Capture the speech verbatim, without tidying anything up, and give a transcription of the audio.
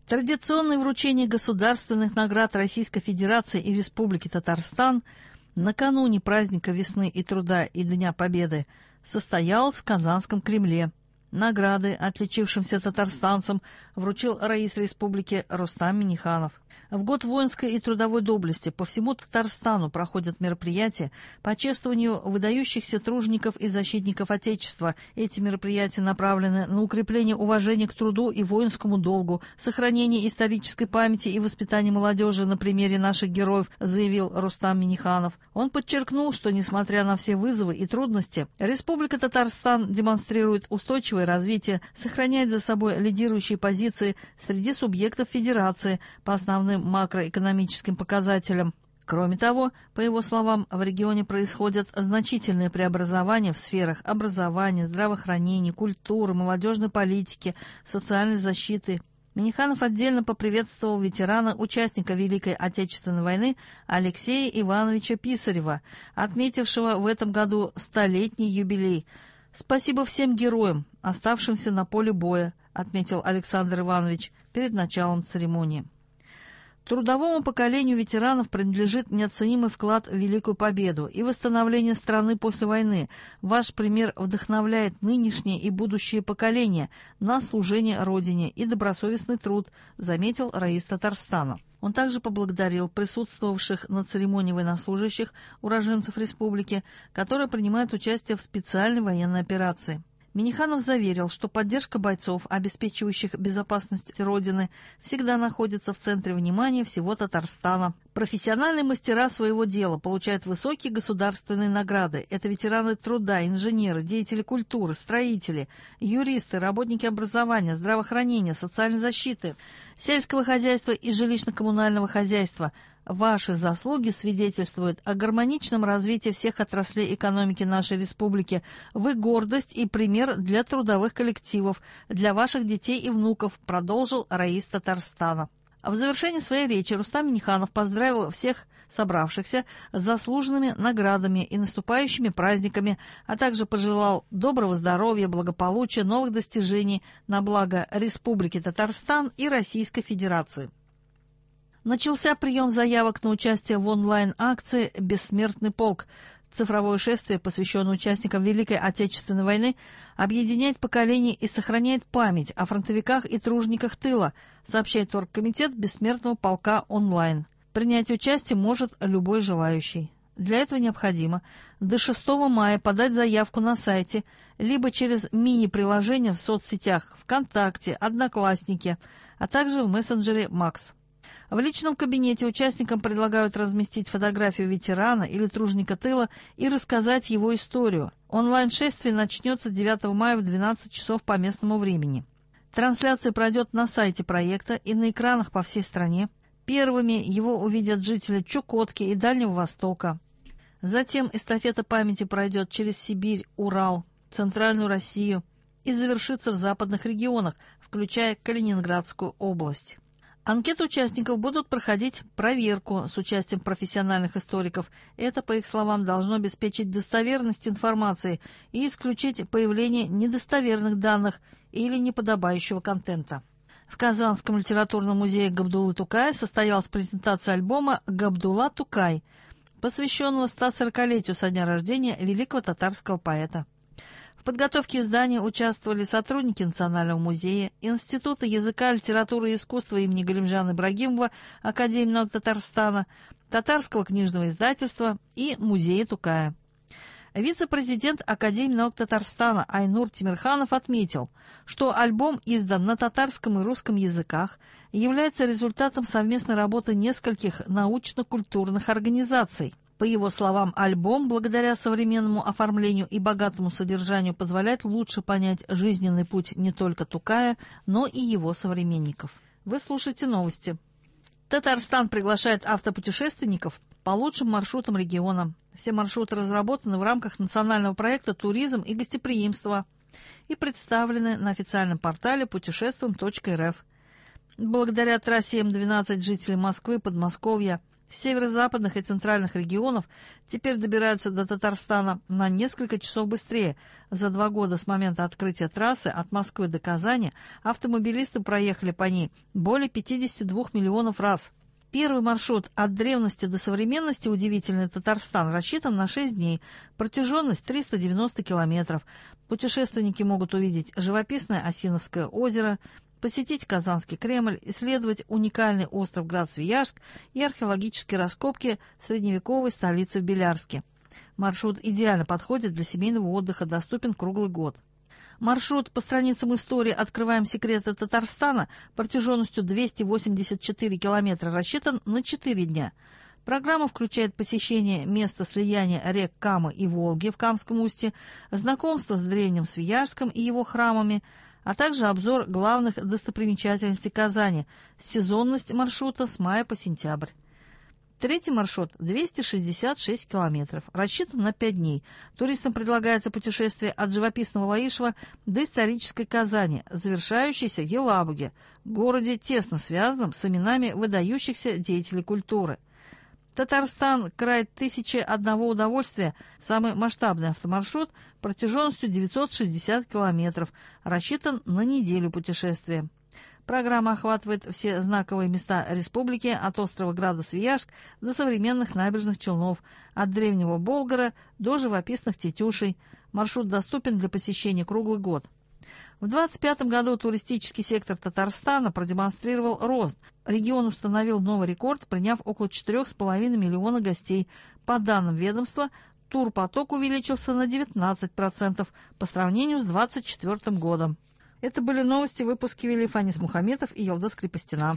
Традиционное вручение государственных наград Российской Федерации и Республики Татарстан накануне праздника весны и труда и Дня Победы состоялось в Казанском Кремле. Награды отличившимся татарстанцам вручил раис республики Рустам Минниханов. В год воинской и трудовой доблести по всему Татарстану проходят мероприятия по чествованию выдающихся тружеников и защитников Отечества. Эти мероприятия направлены на укрепление уважения к труду и воинскому долгу, сохранение исторической памяти и воспитание молодежи на примере наших героев, заявил Рустам Минниханов. Он подчеркнул, что, несмотря на все вызовы и трудности, Республика Татарстан демонстрирует устойчивое развитие, сохраняет за собой лидирующие позиции среди субъектов Федерации по основным макроэкономическим показателям. Кроме того, по его словам, в регионе происходят значительные преобразования в сферах образования, здравоохранения, культуры, молодежной политики, социальной защиты. Минниханов отдельно поприветствовал ветерана, участника Великой Отечественной войны Алексея Ивановича Писарева, отметившего в этом году столетний юбилей. «Спасибо всем героям, оставшимся на поле боя», отметил Александр Иванович перед началом церемонии. Трудовому поколению ветеранов принадлежит неоценимый вклад в Великую Победу и восстановление страны после войны. Ваш пример вдохновляет нынешнее и будущее поколения на служение Родине и добросовестный труд, заметил раис Татарстана. Он также поблагодарил присутствовавших на церемонии военнослужащих, уроженцев республики, которые принимают участие в специальной военной операции. Минниханов заверил, что поддержка бойцов, обеспечивающих безопасность Родины, всегда находится в центре внимания всего Татарстана. Профессиональные мастера своего дела получают высокие государственные награды. Это ветераны труда, инженеры, деятели культуры, строители, юристы, работники образования, здравоохранения, социальной защиты, сельского хозяйства и жилищно-коммунального хозяйства. Ваши заслуги свидетельствуют о гармоничном развитии всех отраслей экономики нашей республики. Вы гордость и пример для трудовых коллективов, для ваших детей и внуков, продолжил раис Татарстана. В завершении своей речи Рустам Минниханов поздравил всех собравшихся с заслуженными наградами и наступающими праздниками, а также пожелал доброго здоровья, благополучия, новых достижений на благо Республики Татарстан и Российской Федерации. Начался прием заявок на участие в онлайн-акции «Бессмертный полк». Цифровое шествие, посвященное участникам Великой Отечественной войны, объединяет поколения и сохраняет память о фронтовиках и тружениках тыла, сообщает оргкомитет Бессмертного полка онлайн. Принять участие может любой желающий. Для этого необходимо до шестого мая подать заявку на сайте, либо через мини-приложение в соцсетях ВКонтакте, Одноклассники, а также в мессенджере Макс. В личном кабинете участникам предлагают разместить фотографию ветерана или труженика тыла и рассказать его историю. Онлайн-шествие начнется девятого мая в двенадцать часов по местному времени. Трансляция пройдет на сайте проекта и на экранах по всей стране. Первыми его увидят жители Чукотки и Дальнего Востока. Затем эстафета памяти пройдет через Сибирь, Урал, Центральную Россию и завершится в западных регионах, включая Калининградскую область. Анкеты участников будут проходить проверку с участием профессиональных историков. Это, по их словам, должно обеспечить достоверность информации и исключить появление недостоверных данных или неподобающего контента. В Казанском литературном музее Габдуллы Тукая состоялась презентация альбома «Габдулла Тукай», посвященного ста сорокалетию со дня рождения великого татарского поэта. В подготовке издания участвовали сотрудники Национального музея, Института языка, литературы и искусства имени Галимжана Ибрагимова, Академии наук Татарстана, Татарского книжного издательства и Музея Тукая. Вице-президент Академии наук Татарстана Айнур Тимирханов отметил, что альбом издан на татарском и русском языках, является результатом совместной работы нескольких научно-культурных организаций. По его словам, альбом, благодаря современному оформлению и богатому содержанию, позволяет лучше понять жизненный путь не только Тукая, но и его современников. Вы слушаете новости. Татарстан приглашает автопутешественников по лучшим маршрутам региона. Все маршруты разработаны в рамках национального проекта «Туризм и гостеприимство» и представлены на официальном портале путешествуем точка эр эф. Благодаря трассе эм двенадцать жители Москвы, Подмосковья С северо-западных и центральных регионов теперь добираются до Татарстана на несколько часов быстрее. За два года с момента открытия трассы от Москвы до Казани автомобилисты проехали по ней более пятидесяти двух миллионов раз. Первый маршрут от древности до современности «Удивительный Татарстан» рассчитан на шесть дней, протяженность триста девяносто километров. Путешественники могут увидеть живописное Осиновское озеро, посетить Казанский Кремль, исследовать уникальный остров Град-Свияжск и археологические раскопки средневековой столицы в Белярске. Маршрут идеально подходит для семейного отдыха, доступен круглый год. Маршрут по страницам истории «Открываем секреты Татарстана» протяженностью двести восемьдесят четыре километра рассчитан на четыре дня. Программа включает посещение места слияния рек Камы и Волги в Камском устье, знакомство с древним Свияжском и его храмами, а также обзор главных достопримечательностей Казани, сезонность маршрута с мая по сентябрь. Третий маршрут – двести шестьдесят шесть километров, рассчитан на пять дней. Туристам предлагается путешествие от живописного Лаишева до исторической Казани, завершающейся в Елабуге, городе, тесно связанном с именами выдающихся деятелей культуры. Татарстан – край тысячи одного удовольствия, самый масштабный автомаршрут протяженностью девятьсот шестьдесят километров, рассчитан на неделю путешествия. Программа охватывает все знаковые места республики от острова Града-Свияжск до современных набережных Челнов, от древнего Болгара до живописных Тетюшей. Маршрут доступен для посещения круглый год. В две тысячи двадцать пятом году туристический сектор Татарстана продемонстрировал рост. Регион установил новый рекорд, приняв около четырёх с половиной миллиона гостей. По данным ведомства, турпоток увеличился на девятнадцать процентов по сравнению с две тысячи двадцать четвёртым годом. Это были новости, выпуски вели Фанис Мухаметов и Елдос Крепостина.